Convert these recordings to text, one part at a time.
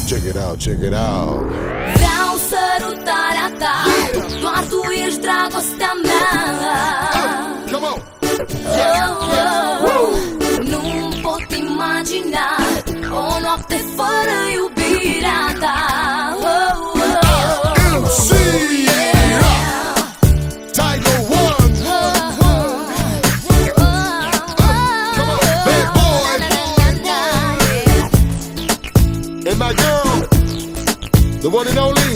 Check it out, check it out. Vreau sărutarea ta, doar tu ești dragostea mea. Come on. Nu-mi pot imagina o noapte fără iubirea ta. MC Tiger One. Come on, bad boy. And my girl, the one and only.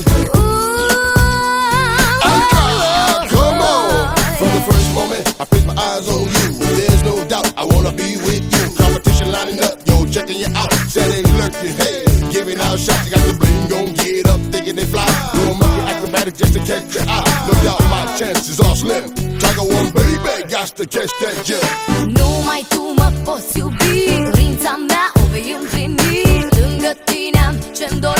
Come on. From the first moment I fixed my eyes on you, there's no doubt I wanna be with you. Competition lining up, yo, checking you out. Said they lurking, hey, giving out shots. You got the bling, gon' get up, thinking they fly. Doing monkey acrobatics just to catch your eye. No doubt my chances are slim. Tiger One, baby, got to catch that gem. Numai tu mă poți iubi, dorința mea o vei împlini. Lângă tine am ce-mi